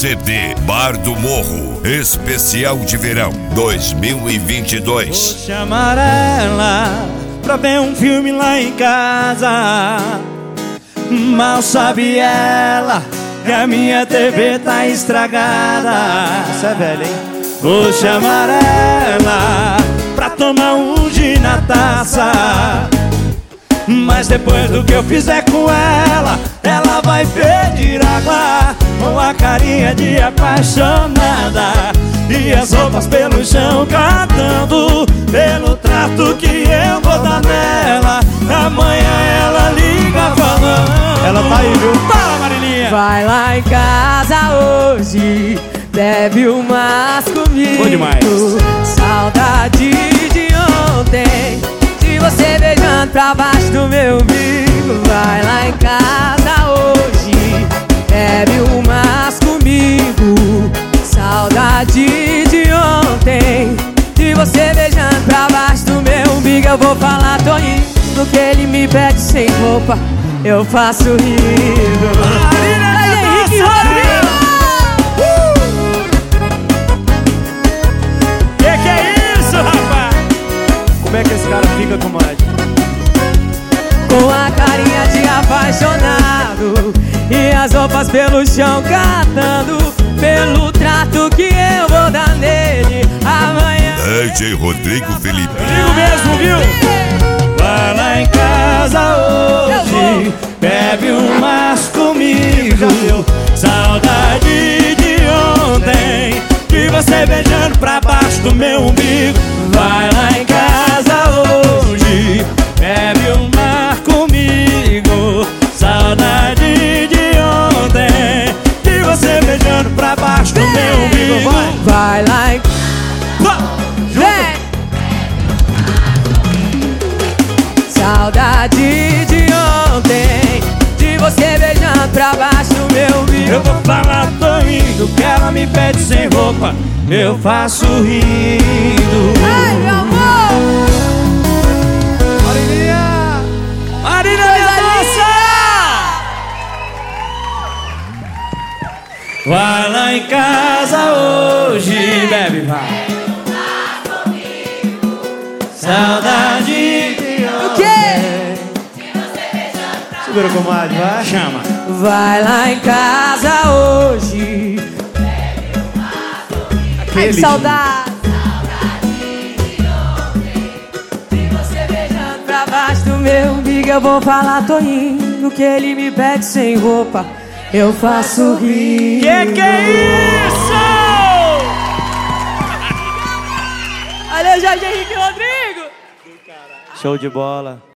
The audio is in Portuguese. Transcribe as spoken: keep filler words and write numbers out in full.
C D Bar do Morro, especial de verão dois mil e vinte e dois. Vou chamar ela pra ver um filme lá em casa. Mal sabe ela que a minha T V tá estragada. Isso é velho, hein? Vou chamar ela pra tomar um gin na taça. Mas depois do que eu fizer com ela, ela vai pedir água com a carinha de apaixonada e as roupas pelo chão cantando pelo trato que eu vou dar nela. Amanhã ela liga falando. Ela tá aí, viu? Fala, Marilinha! Vai lá em casa hoje, bebe umas comigo. Bom demais. Saudade de ontem, de você beijando pra baixo do meu umbigo. Vai lá em casa hoje, bebe umas comigo. Saudade de ontem, de você beijando pra baixo do meu umbigo. Eu vou falar, tô indo, que ele me pede sem roupa, eu faço rindo. Marília Henrique Rodrigo! Que que é isso, rapaz? Como é que esse cara fica, comadre? Com a carinha de apaixonado e as roupas pelo chão catando pelo trato que eu vou dar nele amanhã. D J Rodrigo Felipe. Digo mesmo, viu? Vai lá em casa hoje, bebe umas comigo. Saudade de ontem, de você beijando pra baixo do meu umbigo. Vai lá em casa hoje, bebe uma comigo. Saudade de ontem, de você beijando pra baixo do meu umbigo. Vai, Vai lá em... Vem! Saudade de ontem, de você beijando pra baixo do meu umbigo. eu vou falar, tô indo, que ela me pede sem roupa, eu faço rindo. Ai, meu amor! Marilinha! Marília Mendonça! Vai lá em casa hoje, bebe, vai. Saudade de O quê? Segura, comadre, vai. Chama. Vai lá em casa hoje. Ai, que Aquele. saudade. De você beijando pra baixo do meu umbigo. Eu vou falar, tô indo, que ele me pede sem roupa, eu faço rir. Que que é isso? Valeu, Jorge Henrique Rodrigo! Show de bola.